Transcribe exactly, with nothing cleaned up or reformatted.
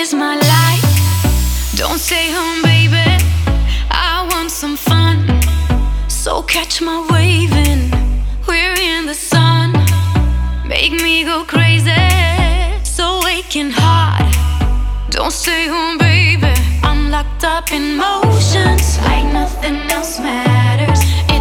is my life. Don't stay home, baby. I want some fun. So catch my waving. We're in the sun. Make me go crazy. So aching hard. Don't stay home, baby. I'm locked up in motions like nothing else matters.